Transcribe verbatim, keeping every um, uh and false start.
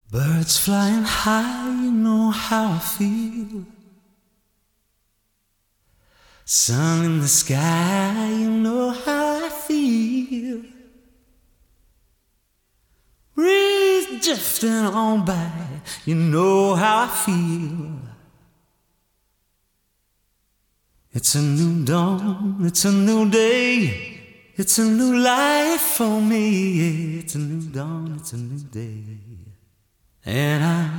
Birds flying high, you know how I feel. Sun in the sky, you know how I feel. Breeze drifting on by, you know how I feel. It's a new dawn, it's a new day, it's a new life for me. It's a new dawn, it's a new day, and I'm